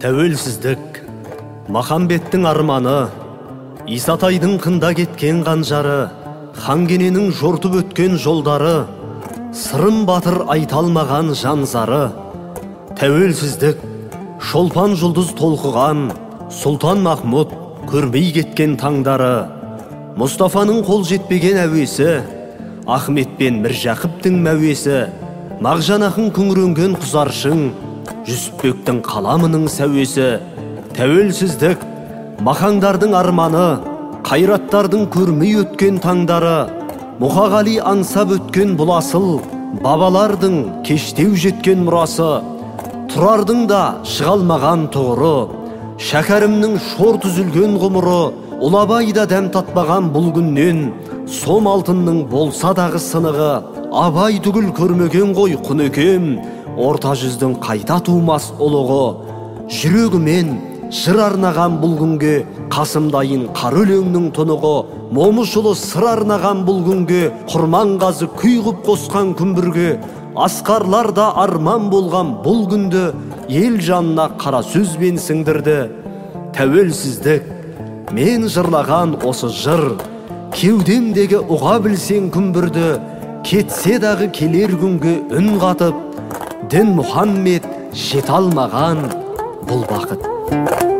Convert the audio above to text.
Тәуелсіздік, Махамбеттің арманы, Исатайдың қында кеткен қанжары, Хангененің жортып өткен жолдары, Сырым батыр айталмаған жанзары. Тәуелсіздік, шолпан жұлдыз толқыған, Сұлтан Махмұд көрмей кеткен таңдары, Мұстафаның қол жетпеген әуесі, Ахмет пен Міржақыптың мәуесі, Мағжан ақын күңіренген құзаршың, Жүсіпбектің қаламының сәуесі. Тәуелсіздік, махаңдардың арманы, қайраттардың көрмей өткен таңдары, Мұқағали аңсап өткен бұл асыл, бабалардың кештеу жеткен мұрасы. Тұрардың да шығалмаған тұғыры, Шәкәрімнің шорт үзілген ғұмыры, Ұлабай да дәм татпаған бұл күннен, сом алтынның болса дағы сынығы, Абай түгіл көрмеген ғой Құнекем, орта жүздің қайта тумас ұлығы. Жүрегімен жыр арнаған бұл күнге, Қасымдайын қар өлеңнің тұнығы, Момышұлы сыр арнаған бұл күнге, Құрманғазы күй ғып қосқан күмбірге, Асқарлар да арман болған бұл күнді, ел жанына қара сөзбен сіңдірді. Тәуелсіздік, мен жырлаған осы жыр, кеудемдегі ұға білсең күмбірді, кетсе дағы келер күнге үн қатып, Дін Мұхаммед жете алмаған бұл бақыт.